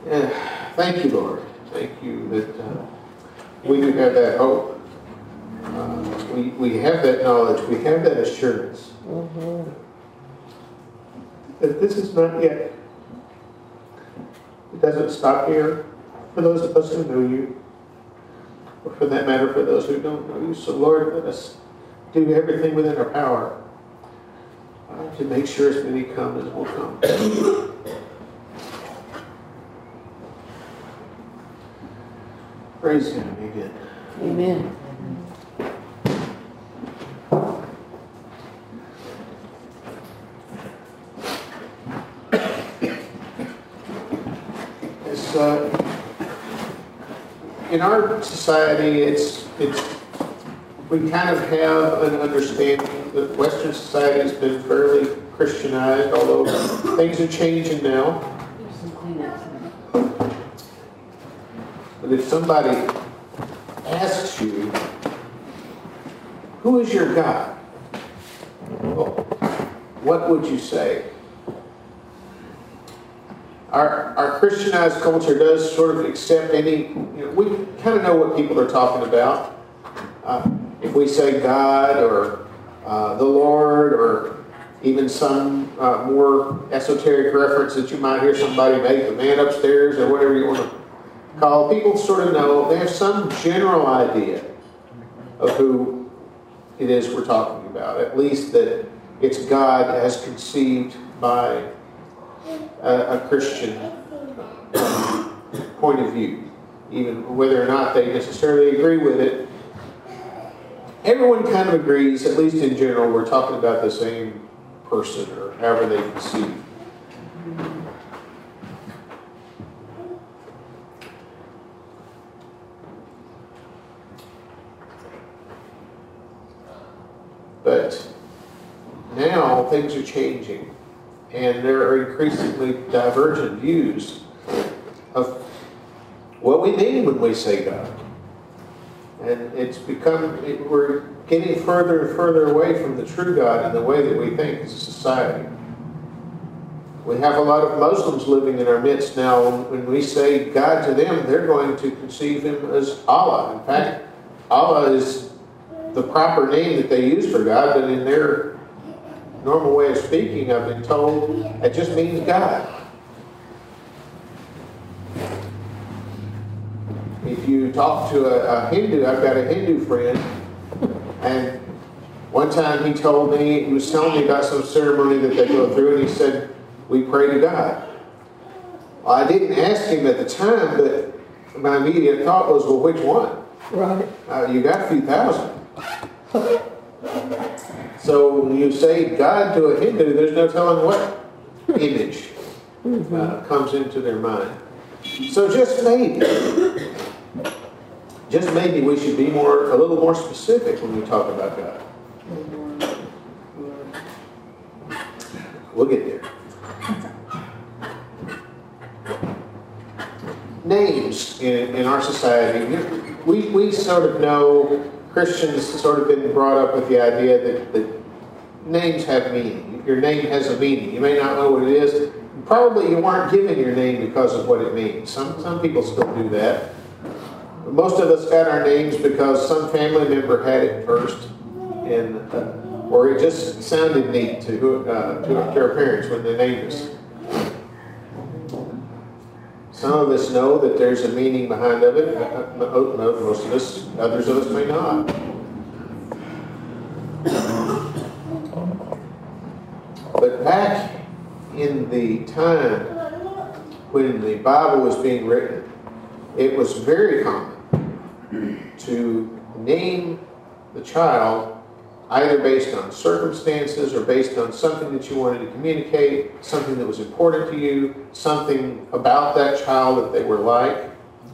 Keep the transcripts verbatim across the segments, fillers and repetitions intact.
Yeah, thank you, Lord. Thank you that uh, we do have that hope. Uh, we, we have that knowledge. We have that assurance. Mm-hmm. That this is not yet. It doesn't stop here for those of us who know you, or for that matter, for those who don't know you. So, Lord, let us do everything within our power uh, to make sure as many come as will come. Praise Him. Amen. Amen. It's, uh, in our society, it's it's we kind of have an understanding that Western society has been fairly Christianized, although things are changing now. But if somebody asks you, who is your God? Well, what would you say? Our, our Christianized culture does sort of accept any, you know, we kind of know what people are talking about. Uh, if we say God or uh, the Lord or even some uh, more esoteric reference that you might hear somebody make, the man upstairs or whatever you want to call, people sort of know, they have some general idea of who it is we're talking about. At least that it's God as conceived by a, a Christian um, point of view. Even whether or not they necessarily agree with it, everyone kind of agrees, at least in general, we're talking about the same person or however they conceive. But now things are changing, and there are increasingly divergent views of what we mean when we say God. And it's become, it, we're getting further and further away from the true God in the way that we think as a society. We have a lot of Muslims living in our midst now. When we say God to them, they're going to conceive Him as Allah. In fact, Allah is the proper name that they use for God, but in their normal way of speaking, I've been told, it just means God. If you talk to a, a Hindu, I've got a Hindu friend, and one time he told me, he was telling me about some ceremony that they go through, and he said, we pray to God. Well, I didn't ask him at the time, but my immediate thought was, well, which one? Right. Uh, you got a few thousand. So when you say God to a Hindu, there's no telling what image uh, comes into their mind. So just maybe, just maybe we should be more, a little more specific when we talk about God. We'll get there. Names in, in our society, we, we sort of know, Christians sort of been brought up with the idea that, that names have meaning. Your name has a meaning. You may not know what it is. Probably you weren't given your name because of what it means. Some, some people still do that. Most of us got our names because some family member had it first, and uh, or it just sounded neat to, uh, to, to our parents when they named us. Some of us know that there's a meaning behind of it. Most of us, others of us may not. But back in the time when the Bible was being written, it was very common to name the child either based on circumstances or based on something that you wanted to communicate, something that was important to you, something about that child that they were like.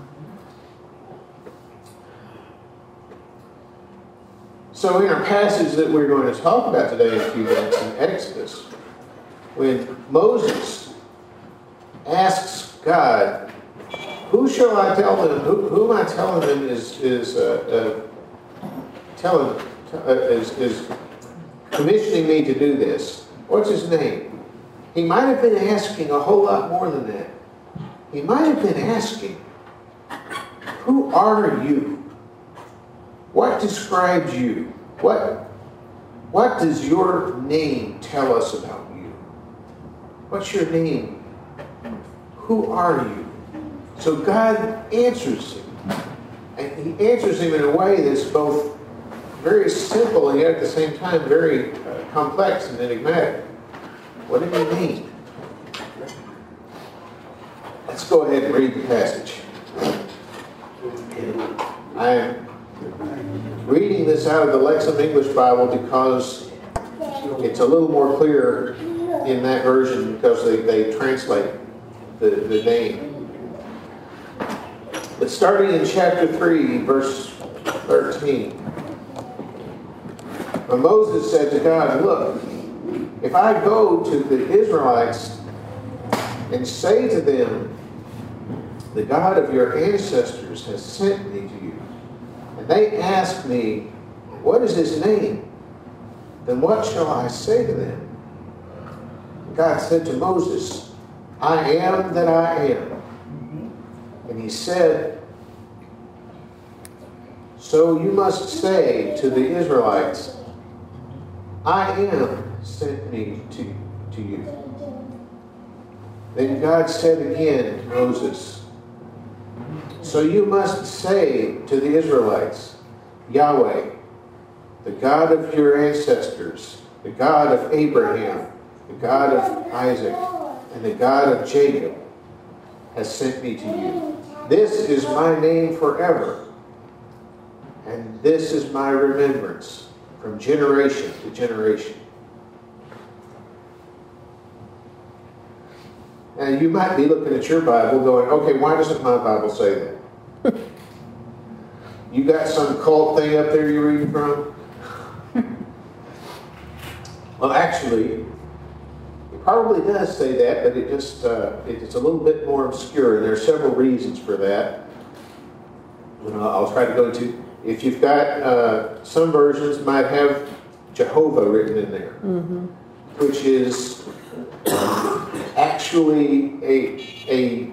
So in our passage that we're going to talk about today in a few minutes in Exodus, when Moses asks God, who shall I tell them, who, who am I telling them is, is uh, uh, telling uh, is, is commissioning me to do this? What's his name? He might have been asking a whole lot more than that. he might have been asking, who are you? What describes you? What, what does your name tell us about you? What's your name? Who are you? So God answers him. And he answers him in a way that's both very simple and yet at the same time very uh, complex and enigmatic. What do you mean? Let's go ahead and read the passage. I'm reading this out of the Lexham English Bible because it's a little more clear in that version because they, they translate the, the name. But starting in chapter three, verse thirteen. When Moses said to God, look, if I go to the Israelites and say to them, the God of your ancestors has sent me to you, and they ask me, what is his name? Then what shall I say to them? God said to Moses, I am that I am. And he said, so you must say to the Israelites, I am sent me to, to you. Then God said again to Moses, so you must say to the Israelites, Yahweh, the God of your ancestors, the God of Abraham, the God of Isaac, and the God of Jacob, has sent me to you. This is my name forever, and this is my remembrance from generation to generation. Now you might be looking at your Bible going, okay, why doesn't my Bible say that? You got some cult thing up there you're reading from? Well, actually, it probably does say that, but it just uh, it, it's a little bit more obscure, and there are several reasons for that. And I'll, I'll try to go into. If you've got uh, some versions might have Jehovah written in there, mm-hmm. which is actually a a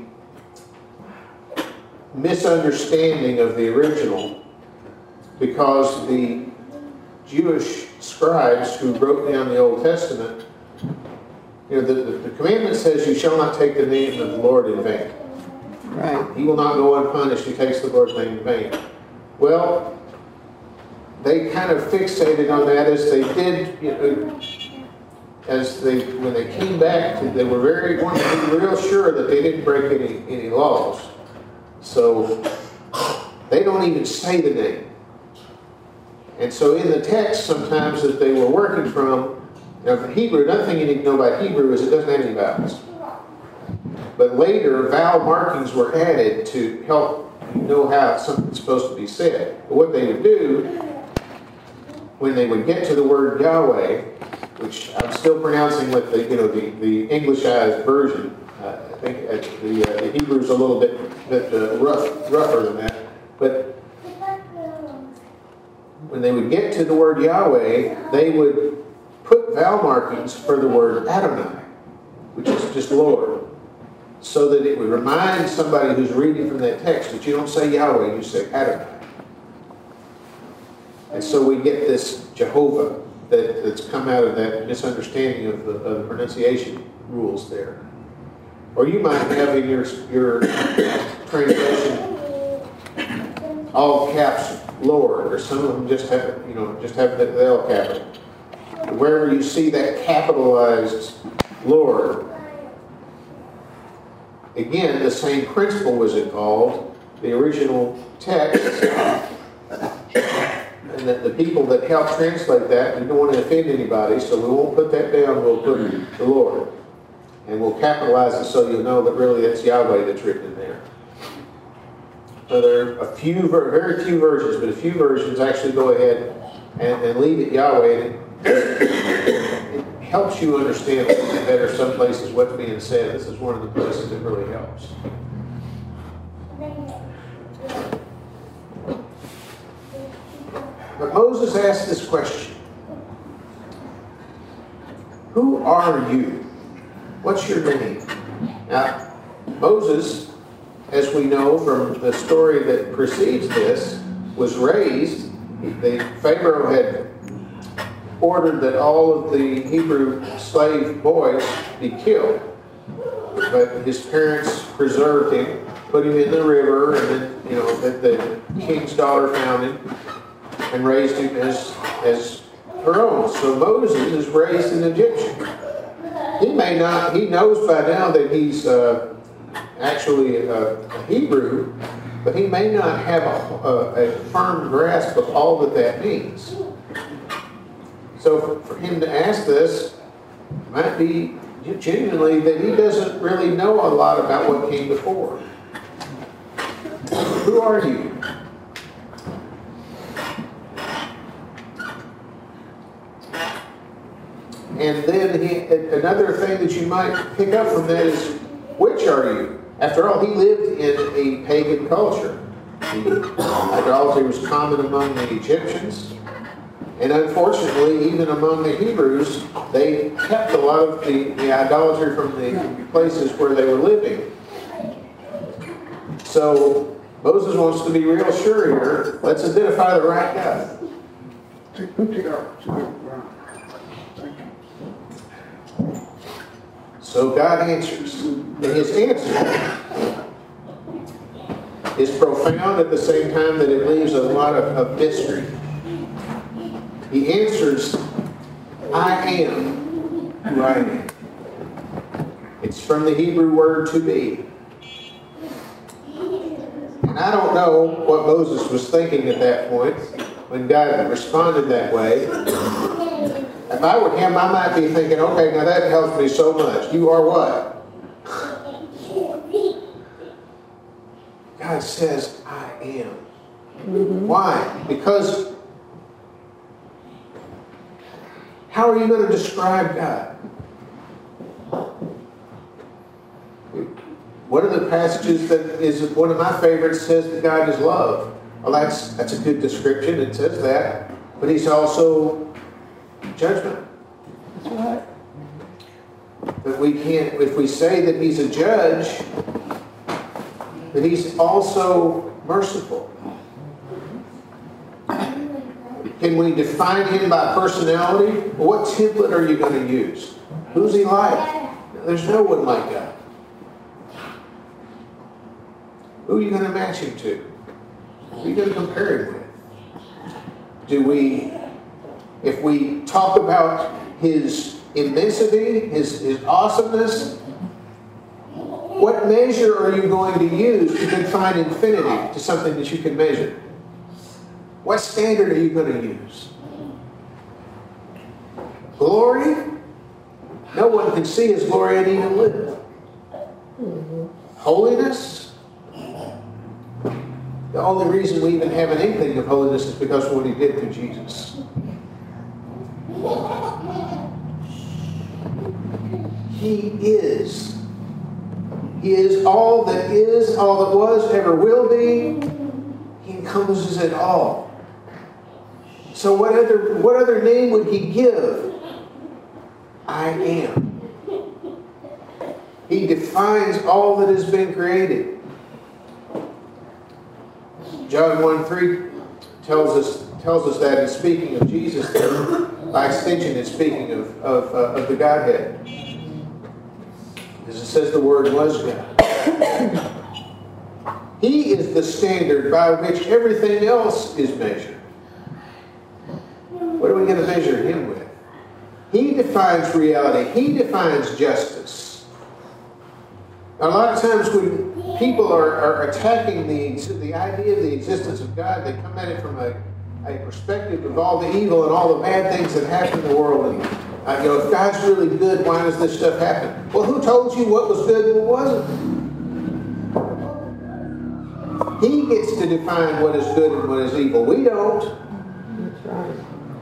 misunderstanding of the original, because the Jewish scribes who wrote down the Old Testament, you know, the, the, the commandment says, you shall not take the name of the Lord in vain. Right. He will not go unpunished who takes the Lord's name in vain. Well, they kind of fixated on that as they did, you know, as they, when they came back, to, they were very, wanted to be real sure that they didn't break any, any laws. So they don't even say the name. And so in the text, sometimes that they were working from, now for Hebrew, another thing you need to know about Hebrew is it doesn't have any vowels. But later, vowel markings were added to help you know how something's supposed to be said. But what they would do, when they would get to the word Yahweh, which I'm still pronouncing with the, you know, the, the Englishized version. Uh, I think uh, the, uh, the Hebrew's a little bit, bit uh, rough, rougher than that. But when they would get to the word Yahweh, they would put vowel markings for the word Adonai, which is just Lord, so that it would remind somebody who's reading from that text that you don't say Yahweh, you say Adonai. And so we get this Jehovah that, that's come out of that misunderstanding of the, of the pronunciation rules there. Or you might have in your, your translation all caps Lord, or some of them just have, you know, just have the L capital. Wherever you see that capitalized Lord, again, the same principle was involved. The original text, and that the people that helped translate that, we don't want to offend anybody, so we won't put that down, we'll put the Lord. And we'll capitalize it so you'll know that really that's Yahweh that's written in there. So there are a few, very few versions, but a few versions actually go ahead and, and leave it Yahweh. And it, it helps you understand better some places what's being said. This is one of the places that really helps. But Moses asked this question. Who are you? What's your name? Now, Moses, as we know from the story that precedes this, was raised. The Pharaoh had ordered that all of the Hebrew slave boys be killed. But his parents preserved him, put him in the river, and then, you know, the, the king's daughter found him and raised him as, as her own. So Moses is raised an Egyptian. He may not, he knows by now that he's uh, actually a, a Hebrew, but he may not have a, a, a firm grasp of all that that means. So for, for him to ask this might be genuinely that he doesn't really know a lot about what came before. Who are you? And then he, another thing that you might pick up from that is, which are you? After all, he lived in a pagan culture. The idolatry was common among the Egyptians. And unfortunately, even among the Hebrews, they kept a lot of the, the idolatry from the places where they were living. So Moses wants to be real sure here. Let's identify the right guy. So God answers. And his answer is profound at the same time that it leaves a lot of, of mystery. He answers, I am who I am. It's from the Hebrew word to be. And I don't know what Moses was thinking at that point when God responded that way. If I were him, I might be thinking, okay, now that helps me so much. You are what? God says, I am. Mm-hmm. Why? Because how are you going to describe God? One of the passages that is one of my favorites says that God is love. Well, that's, that's a good description. It says that. But he's also judgment. That's right. But we can't, if we say that he's a judge, that he's also merciful. Can we define him by personality? What template are you going to use? Who's he like? There's no one like God. Who are you going to match him to? Who are you going to compare him with? Do we, if we talk about his immensity, his, his awesomeness, what measure are you going to use to define infinity to something that you can measure? What standard are you going to use? Glory? No one can see his glory and even live. Holiness? The only reason we even have an inkling of holiness is because of what he did through Jesus. He is. He is all that is, all that was, ever will be. He encompasses it all. So what other, what other name would he give? I am. He defines all that has been created. John one three tells us tells us that in speaking of Jesus there, by extension it's speaking of, of, uh, of the Godhead. As it says, the Word was God. He is the standard by which everything else is measured. What are we going to measure him with? He defines reality. He defines justice. Now, a lot of times when people are, are attacking the, the idea of the existence of God, they come at it from a, a perspective of all the evil and all the bad things that happen in the world. And, uh, you know, if God's really good, why does this stuff happen? Well, who told you what was good and what wasn't? He gets to define what is good and what is evil. We don't. That's right.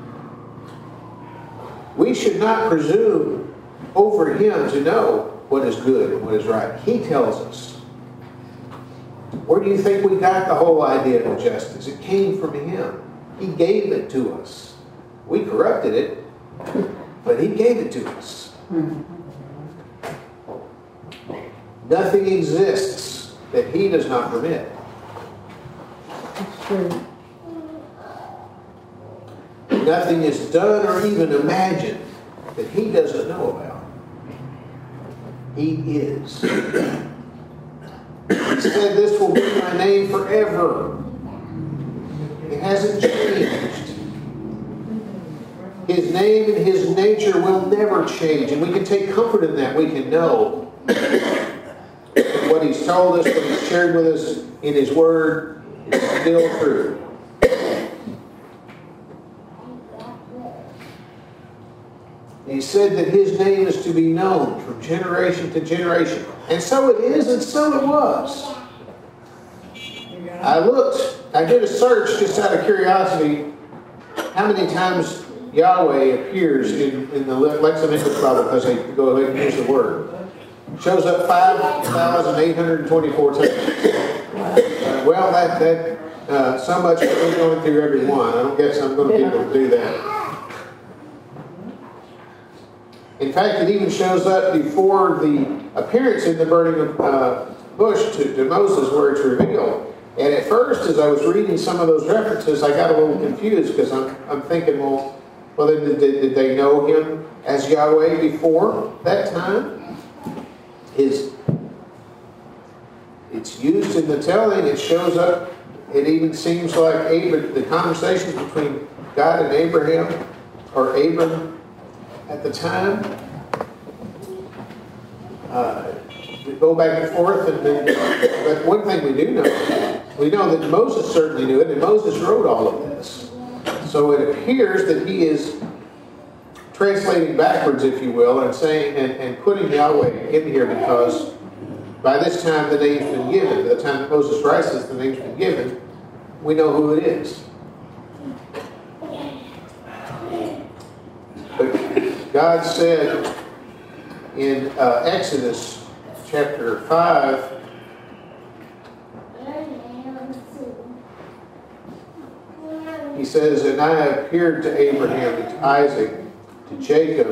We should not presume over him to know what is good and what is right. He tells us. Where do you think we got the whole idea of justice? It came from him. He gave it to us. We corrupted it, but he gave it to us. Nothing exists that He does not permit. That's true. Nothing is done or even imagined that He doesn't know about. He is. He said, "This will be my name forever." It hasn't changed. His name and His nature will never change. And we can take comfort in that. We can know that what He's told us, what He's shared with us in His Word is still true. He said that His name is to be known from generation to generation. And so it is, and so it was. I looked, I did a search just out of curiosity, how many times Yahweh appears in, in the Lexham English Bible, because they go ahead and use the word. It shows up five thousand eight hundred twenty-four times. Uh, well, that, that uh, so much for me going through every one. I don't guess I'm going to be able to do that. In fact, it even shows up before the appearance in the burning uh, bush to, to Moses, where it's revealed. And at first, as I was reading some of those references, I got a little confused, because I'm, I'm thinking, well, well, then did, did they know Him as Yahweh before that time? His, it's used in the telling. It shows up. It even seems like Abram, the conversations between God and Abraham, or Abram at the time, uh, we go back and forth. And then, but one thing we do know, we know that Moses certainly knew it, and Moses wrote all of this. So it appears that he is translating backwards, if you will, and saying and, and putting Yahweh in here, because by this time the name's been given. By the time that Moses writes this, the name's been given. We know who it is. But God said in uh, Exodus chapter five, He says, "And I appeared to Abraham, to Isaac, to Jacob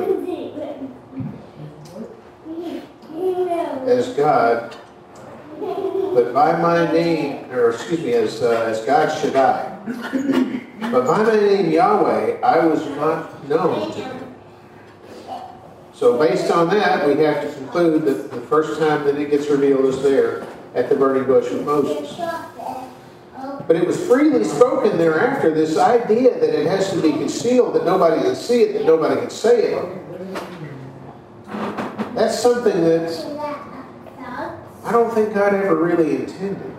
as God, but by my name," or excuse me, as uh, as God Shaddai, "but by my name Yahweh, I was not known to him." So based on that, we have to conclude that the first time that it gets revealed is there at the burning bush with Moses. But it was freely spoken thereafter, this idea that it has to be concealed, that nobody can see it, that nobody can say it. That's something that I don't think God ever really intended.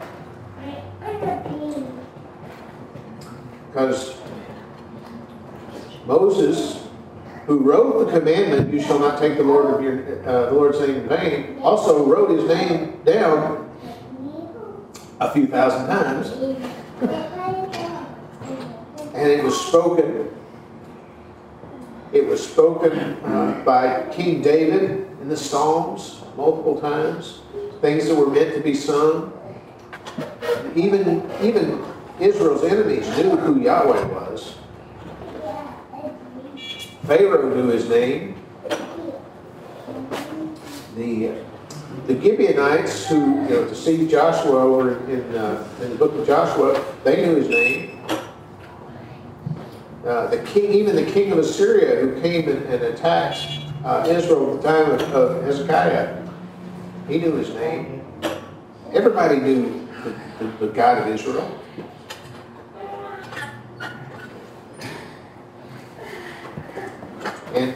Because Moses, who wrote the commandment, "You shall not take the Lord of your uh, the Lord's name in vain," also wrote His name down a few thousand times. And it was spoken. It was spoken uh, by King David in the Psalms multiple times. Things that were meant to be sung. Even, even Israel's enemies knew who Yahweh was. Pharaoh knew His name. The The Gibeonites, who you know, deceived Joshua over in, uh, in the book of Joshua, they knew his name. Uh, the king, even the king of Assyria, who came and, and attacked uh, Israel at the time of, of Hezekiah, he knew his name. Everybody knew the, the, the God of Israel. And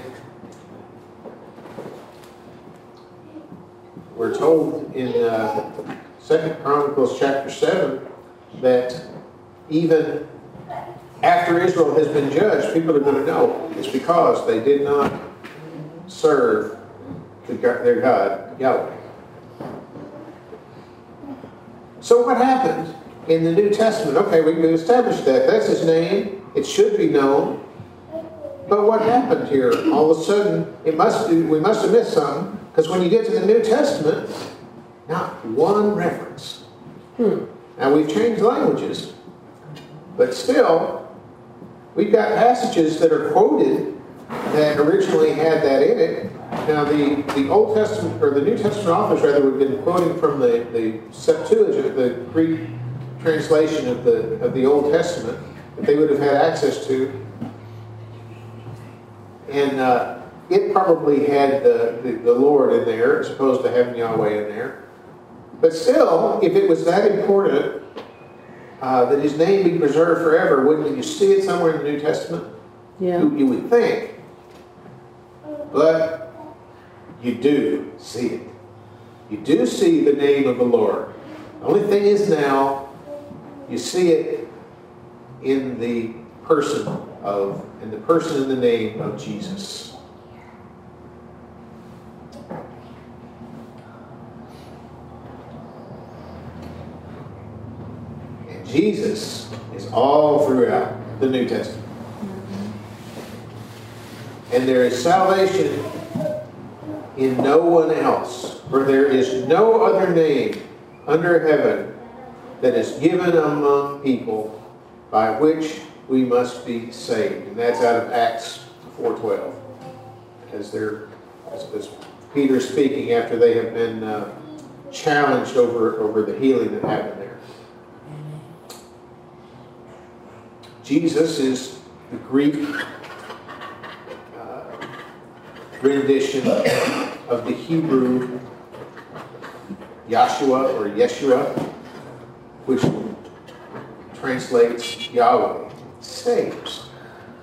we're told in uh, Second Chronicles chapter seven that even after Israel has been judged, people are going to know it's because they did not serve the, their God, Yahweh. So what happened in the New Testament? Okay, we can establish that. That's His name. It should be known. But what happened here? All of a sudden, it must be, we must have missed something. Because when you get to the New Testament, not one reference. Hmm. Now, we've changed languages. But still, we've got passages that are quoted that originally had that in it. now the, the Old Testament, or the New Testament authors rather, would have been quoting from the, the Septuagint, the Greek translation of the, of the Old Testament that they would have had access to. And uh, it probably had the, the, the Lord in there, as opposed to having Yahweh in there. But still, if it was that important, uh, that his name be preserved forever, wouldn't you see it somewhere in the New Testament? Yeah. You, you would think. But you do see it. You do see the name of the Lord. The only thing is now, you see it in the person of, in the person and the name of Jesus. And Jesus is all throughout the New Testament. And there is salvation in no one else, for there is no other name under heaven that is given among people by which we must be saved. And that's out of Acts four twelve. As they're, as, as Peter's speaking after they have been uh, challenged over, over the healing that happened there. Jesus is the Greek rendition of the Hebrew Yahshua or Yeshua, which translates Yahweh, saves.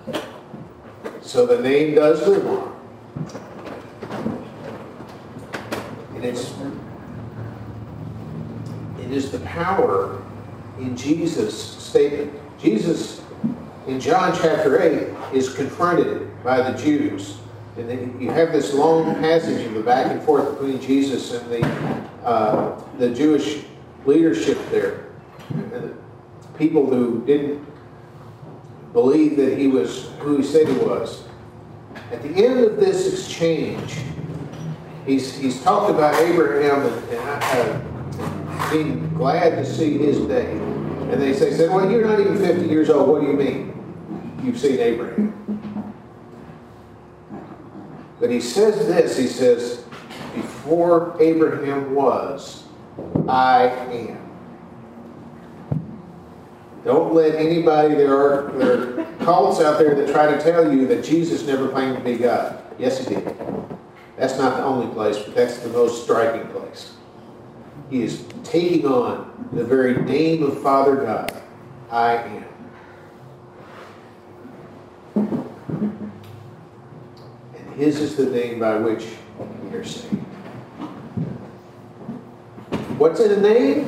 So the name does live on. And it's, it is the power in Jesus' statement. Jesus, in John chapter eight, is confronted by the Jews. And then you have this long passage of the back and forth between Jesus and the uh, the Jewish leadership there, and the people who didn't believe that he was who he said he was. At the end of this exchange, he's he's talked about Abraham and, and uh, being glad to see his day, and they say, said, "Well, you're not even fifty years old. What do you mean? You've seen Abraham?" But he says this, he says, before Abraham was, I am. Don't let anybody, there are, there are cults out there that try to tell you that Jesus never claimed to be God. Yes, he did. That's not the only place, but that's the most striking place. He is taking on the very name of Father God, I am. His is the name by which we are saved. What's in a name?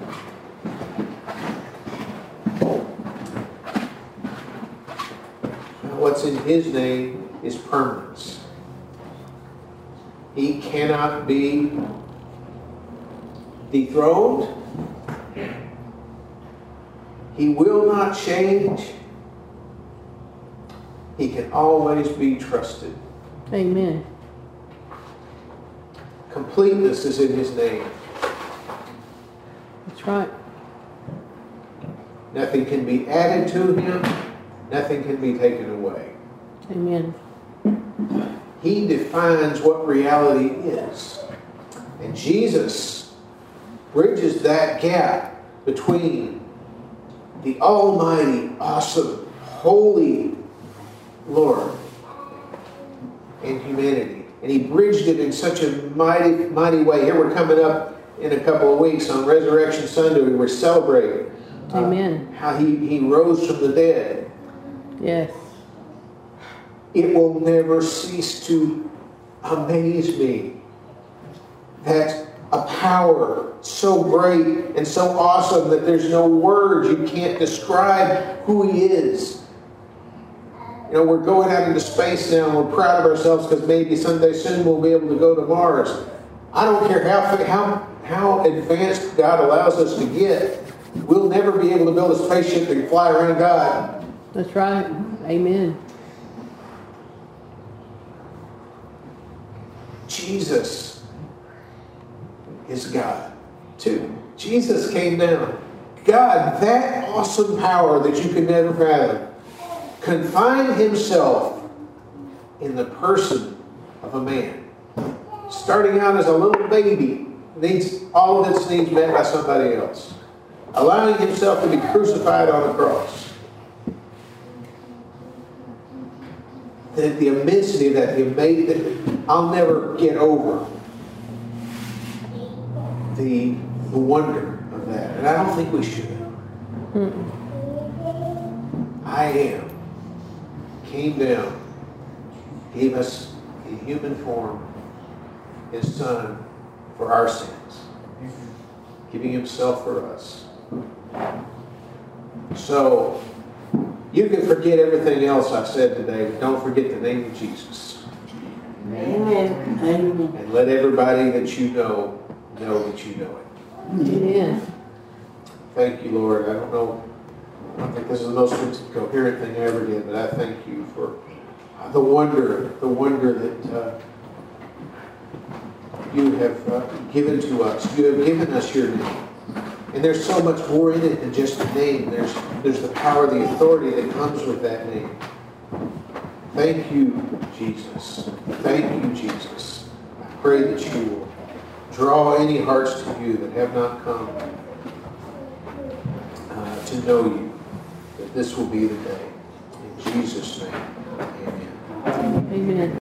What's in his name is permanence. He cannot be dethroned. He will not change. He can always be trusted. Amen. Completeness is in his name. That's right. Nothing can be added to him. Nothing can be taken away. Amen. He defines what reality is. And Jesus bridges that gap between the almighty, awesome, holy Lord and humanity. And he bridged it in such a mighty, mighty way. Here we're coming up in a couple of weeks on Resurrection Sunday. We're celebrating uh, Amen. how he, he rose from the dead. Yes. It will never cease to amaze me that a power so great and so awesome that there's no words, you can't describe who he is. You know, we're going out into space now and we're proud of ourselves because maybe someday soon we'll be able to go to Mars. I don't care how, how, how advanced God allows us to get. We'll never be able to build a spaceship that can fly around God. That's right. Amen. Jesus is God, too. Jesus came down. God, that awesome power that you could never fathom, confined himself in the person of a man. starting out as a little baby, needs all of its needs met by somebody else. Allowing himself to be crucified on a cross. The, the immensity of that, the amazing, I'll never get over the, the wonder of that. And I don't think we should. Mm-mm. I am. Came down, gave us in human form his Son for our sins, giving himself for us. So, you can forget everything else I said today, but don't forget the name of Jesus. Amen. Amen. And let everybody that you know know that you know it. Amen. Thank you, Lord. I don't know, I don't think this is the most coherent thing I ever did, but I thank you for the wonder, the wonder that uh, you have uh, given to us. You have given us your name. And there's so much more in it than just the name. There's, there's the power, the authority that comes with that name. Thank you, Jesus. Thank you, Jesus. I pray that you will draw any hearts to you that have not come uh, to know you, that this will be the day. In Jesus' name, amen. Amen.